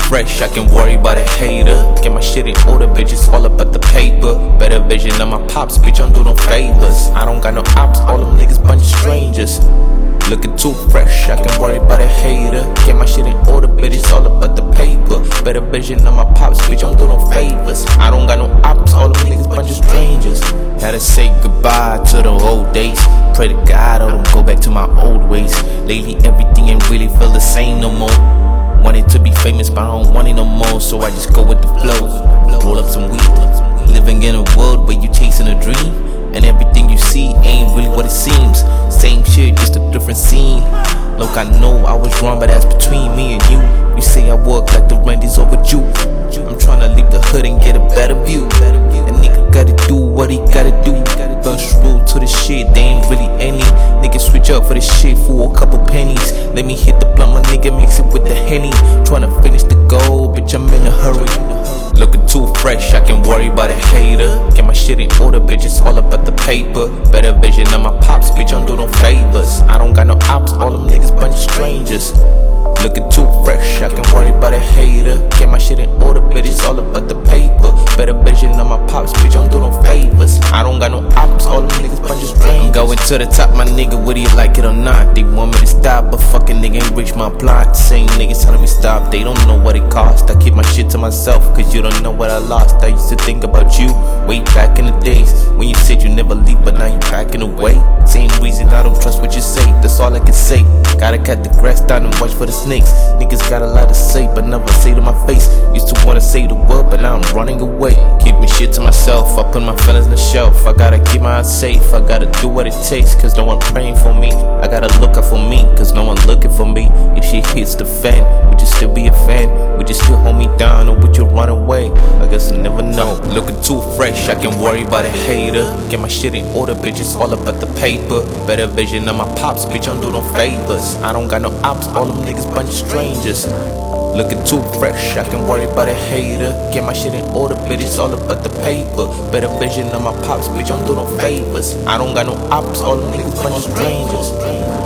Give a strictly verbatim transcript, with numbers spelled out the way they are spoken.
fresh, I can worry about a hater. Get my shit in order, bitch, it's all about the paper. Better vision of my pops, bitch, I'm doing no favors. I don't got no ops, all them niggas bunch of strangers. Looking too fresh, I can worry about a hater. Get my shit in order, bitch, it's all about the paper. Better vision of my pops, bitch, I'm doing no favors. I don't got no ops, all them niggas bunch of strangers. Had to say goodbye to the old days. Pray to God I don't go back to my old ways. Lately everything ain't really feel the same no more. Wanted to be famous but I don't want it no more, so I just go with the flow. Roll up some weed. Living in a world where you chasing a dream, and everything you see ain't really what it seems. Same shit, just a different scene. Look, I know I was wrong, but that's between me and you. You say I work like the rent is overdue. I'm tryna leave the hood and get a better view. A nigga gotta do what he gotta do. First rule to the shit, they ain't really any. Niggas switch up for the shit for a couple pennies. Let me hit the blunt, my nigga mix it with the Henny. Tryna finish the goal, bitch, I'm in a hurry. Looking too fresh, I can worry about a hater. Get my shit in order, bitch, it's all about the paper. Better vision of my pops, bitch, I'm doing no favors. I don't got no ops, all them niggas bunch of strangers. Looking too fresh, I can worry about a hater. Get my shit in order, bitch, it's all about the paper. Better vision of my pops, bitch, I'm doing no favors. I don't got no ops, all them niggas bunch of strangers. I'm going to the top, my nigga, whether you like it or not. They want me to stop, but fucking nigga ain't reach my plot. Same niggas telling me stop, they don't know what it cost. I keep my shit to myself, cause you don't know what I lost. I used to think about you way back in the days, when you said you never leave, but now you packing away. Same reason I don't trust what you say, that's all I can say. Gotta cut the grass down and watch for the snakes. Niggas got a lot to say, but never say to my face. Used to wanna say the word, but now I'm running away. Keep me shit to myself, I put my feelings on the shelf. I gotta keep my eyes safe, I gotta do what it takes, cause no one praying for me. I gotta look out for me, cause no one looking for me. If shit hits the fan, would you still be a fan? Would you still hold me down, or would you run away? I guess I never know. Looking too fresh, I can worry about a hater. Get my shit in order, bitch, it's all about the paper. Better vision of my pops, bitch, I'm doing no favors. I don't got no ops, all them niggas bunch of strangers. Looking too fresh, I can worry about a hater. Get my shit in order, bitch, it's all about the paper. Better vision of my pops, bitch, I'm doing no favors. I don't got no ops, all them niggas bunch of strangers.